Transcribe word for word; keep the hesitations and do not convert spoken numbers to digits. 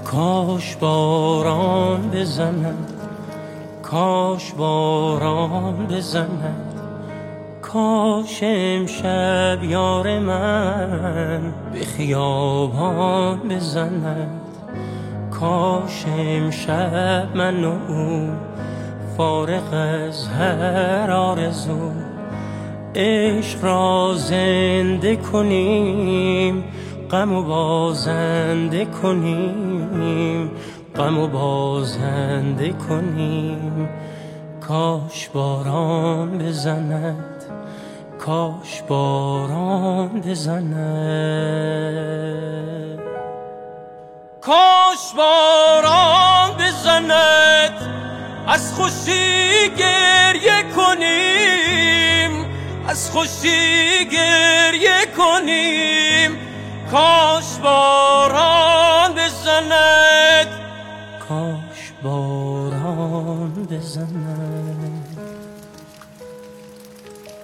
کاش باران بزند، کاش باران بزند، کاش امشب یار من به خیابان بزند، کاش امشب من و او فارغ از هر آرزو عشق را زنده کنیم، غم و بازنده کنیم، غم و بازنده کنیم. کاش باران بزند، کاش باران بزند، کاش باران بزند، از خوشی گریه کنیم، از خوشی گریه کنیم. کاش باران بزند، کاش باران بزند.